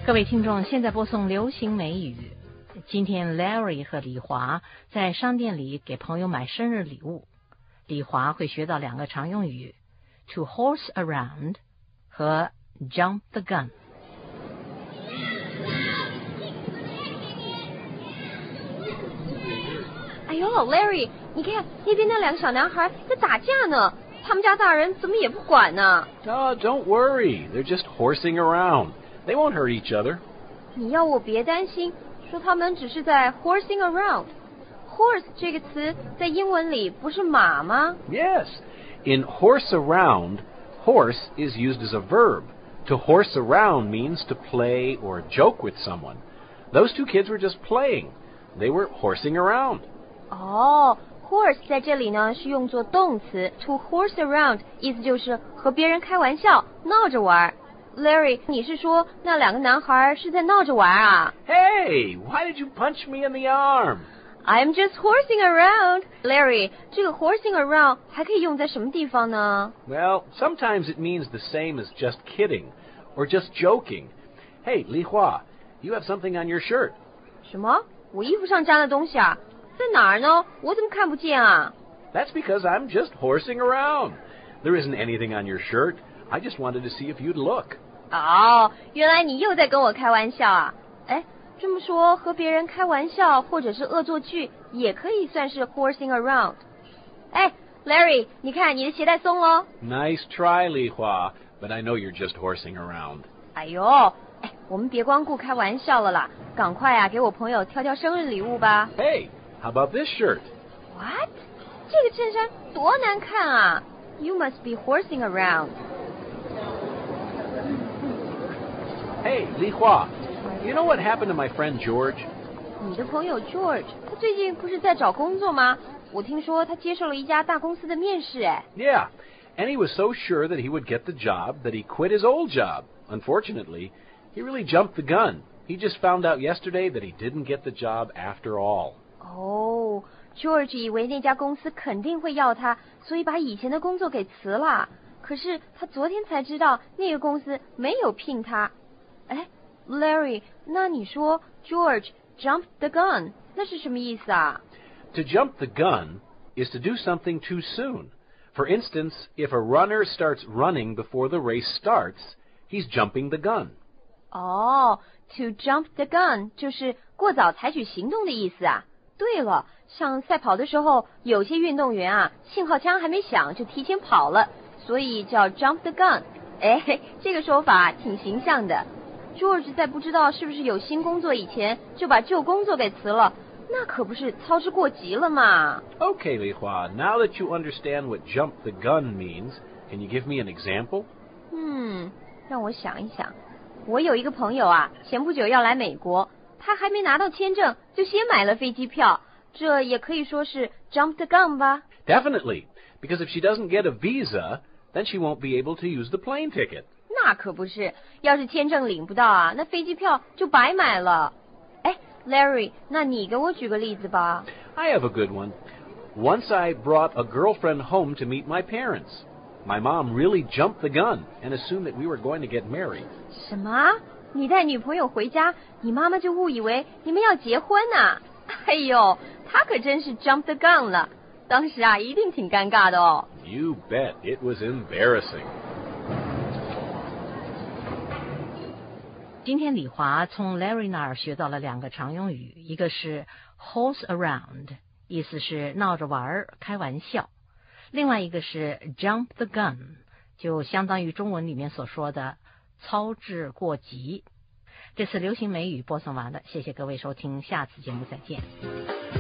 各位听众，现在播送流行美语。今天 Larry 和李华在商店里给朋友买生日礼物。李华会学到两个常用语 to horse around 和 jump the gun。 哎呦 Larry， 你看那边那两个小男孩在打架呢，他们家大人怎么也不管呢？ Oh, don't worry. They're just horsing around. They won't hurt each other. 你要我别担心，说他们只是在 horsing around。 horse 这个词在英文里不是马吗？ Yes. In horse around, horse is used as a verb. To horse around means to play or joke with someone. Those two kids were just playing. They were horsing around. 哦，horse 在这里呢是用作动词 to horse around， 意思就是和别人开玩笑，闹着玩。Larry， 你是说那两个男孩是在闹着玩啊？ Hey, why did you punch me in the arm? I'm just horsing around. Larry， 这个 horsing around 还可以用在什么地方呢？ Well, sometimes it means the same as just kidding or just joking. Hey, Li Hua, you have something on your shirt. 什么？我衣服上沾了东西啊？在哪儿呢？我怎么看不见啊？ That's because I'm just horsing around. There isn't anything on your shirt. I just wanted to see if you'd look. 哦，原来你又在跟我开玩笑啊！哎，这么说和别人开玩笑或者是恶作剧也可以算是 horsing around。哎 ，Larry， 你看你的鞋带松了。 Nice try, Li Hua, but I know you're just horsing around. 哎呦，哎，我们别光顾开玩笑了啦，赶快啊，给我朋友挑挑生日礼物吧。 Hey, how about this shirt? What？ 这个衬衫多难看啊 ！You must be horsing around。 Hey, Li Hua, you know what happened to my friend George? 你的朋友 George， 他最近不是在找工作吗？我听说他接受了一家大公司的面试，哎。 Yeah, and he was so sure that he would get the job that he quit his old job. Unfortunately, he really jumped the gun. He just found out yesterday that he didn't get the job after all. 哦，George 以为那家公司肯定会要他，所以把以前的工作给辞了。可是他昨天才知道那个公司没有聘他。哎 ，Larry， 那你说 George jumped the gun， 那是什么意思啊？ To jump the gun is to do something too soon. For instance, if a runner starts running before the race starts, he's jumping the gun. 哦，to jump the gun 就是过早采取行动的意思啊。对了，像赛跑的时候，有些运动员啊，信号枪还没响就提前跑了，所以叫 jump the gun。哎，这个说法挺形象的。George 在不知道是不是有新工作以前，就把旧工作给辞了，那可不是操之过急了嘛。 Okay, Li Hua, now that you understand what jump the gun means, can you give me an example? 让我想一想。我有一个朋友啊，前不久要来美国，他还没拿到签证，就先买了飞机票，这也可以说是 jump the gun 吧。 Definitely, because if she doesn't get a visa, then she won't be able to use the plane ticket. 那可不是，要是签证领不到啊，那飞机票就白买了。哎 Larry， 那你给我举个例子吧。 I have a good one. Once I brought a girlfriend home to meet my parents. My mom really jumped the gun and assumed that we were going to get married. 什么？你带女朋友回家，你妈妈就误以为你们要结婚啊？哎呦，她可真是 jump the gun 了，当时啊一定挺尴尬的哦。 You bet. It was embarrassing. 今天李华从 Larry 那儿学到了两个常用语，一个是 horse around， 意思是闹着玩开玩笑，另外一个是 jump the gun， 就相当于中文里面所说的操之过急。这次流行美语播送完了，谢谢各位收听，下次节目再见。